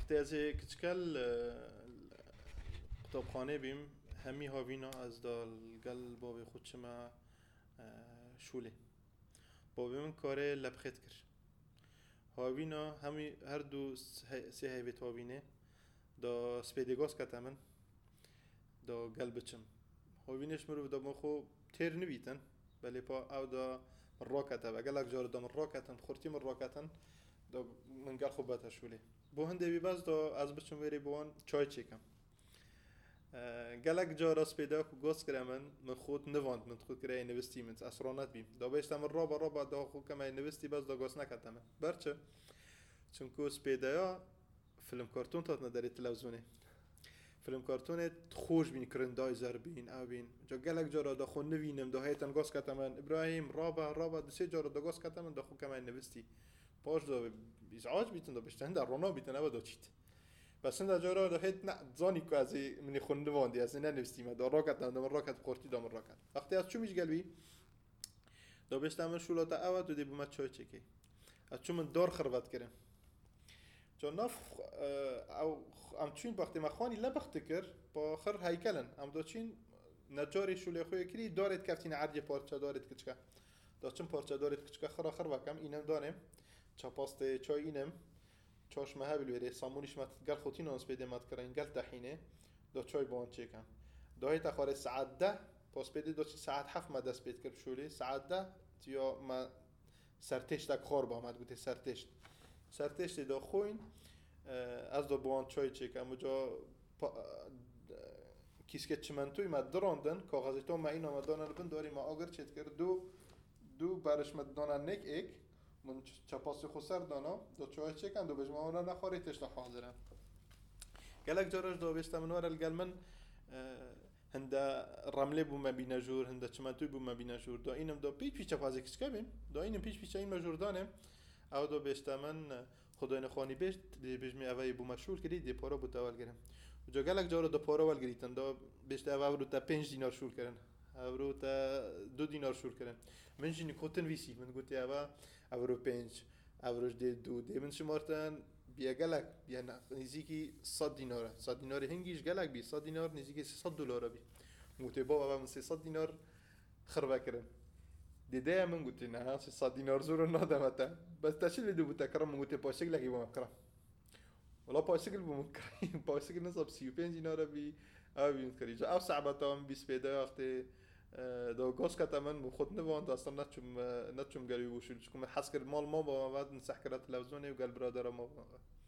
وقتی از کچکل قطابخانه بیم همی هاوینا از دال گل بابی خودشما شوله بابی من کاره لبخت کر هاوینا همی هر دو سه هیوت هاوینه دا سپیدگاز کتامن دا گل بچم هاوینش مرو دا مخو تیر نبیتن بله پا او دا راکته و گلک جار دا من راکتن خورتی من راکتن دا من گل خوب بات شوله بو هنده بی باز دا از بچم ویری بوان چای چیکم گلک جا راست پیدا کو گوش کرد من خود نواند من خود کرده نوستی من اسرانت بیم دا بیشتر من رابا دا خود کم نوستی باز دا گوش نکردم برچه چون کو سپیدایا فیلم کارتون تات نداری تلویزیونه فیلم کارتونه خوش بین کرندای زر بین او بین جا گلک جا را دا خود نوینم دا هیتن گوش کردم ابراهیم رابا دسه جا را دا گوش کردم دا خود کم نوستی باش دا ازعاج بیتن دا بیشتر در رانا بیتن او دا چیت بس این جا را دا هیت نه زانی که از منی خونده واندی از این ننوستیم دا راکت دا من راکت قرتی دا من راکت وقتی از چو میش گلوی دا بیشتر من شولات او دو دی بومد چای چکی از چو من دار خربت کردم چون نف او ام چین وقتی ما خوانی لبخت کر با خر هیکلن ام دا چین نجاری شوله خوی کری دارد کفتین عرض پارچه دارد کچکا دا چون پارچه دارد کچکا خر وکم اینم دانم چاپاست چای اینم چاش مهبل ویره سامونیش مت گل خوتین آنس بیده مت کرین گل تحینه دا چای بان چیکم دا هیت خاره ساعت 10 پاس بیده دا ساعت 7 ما دست بید کرد شوله ساعت 10 تیا ما سرتشت اک خور با مد گوته سرتشت دا خوین از دا بان چای چیکم و جا کیسکه چمنتوی ما دراندن کاغذی تو ما این آمدانه بند داری ما آگر چید کرد دو برش مدانه نک ایک من چپاسی خسر دانا دو چای چکن دو بجمع اونا نخوری تشت حاضرم گلک جارش دو بیشتر منوار الگل من هنده رمله بو مبینه جور هنده چمنتوی بو مبینه جور دا اینم دا پیچ چپازی کچکه بیم دا اینم پیچ این مجور دانم او دا بیشتر من خدای نخوانی بیشت بجمع اوی بو مشهور کردی دی پارا بود اول گرم و جا گلک جارو دا پارا اول گریتن دا بیشتر اول رو تا 5 دینار شور کردن اورو تا 2 دینار شور کردن من جینی کتن ویسی من گوتی اورو 5 اوروش دی 2 دی من شمارتن بیا گلک بیا نزدیکی 100 دیناره 100 دینار هنگیش گلک بی 100 دینار نزدیکی 300 دلار بی گوتی بابا من 300 دینار خربه کردم دیده من گوتی نه 300 دینار زور ندامتا بس تشیل بدو بوتا کرم من گوتی پاشک لگی با مکرم ولا پاشکل بمکرم پاشکل نصاب 35 دیناره بی او بیم کری جا او صعبتام بیس پیدا وقتی دا گاز کتا من خود نواند اصلا نتشم گلوی بوشل چون حس کرد مال ما با بعد نسح کرد تلویزیونی و قال برادر ما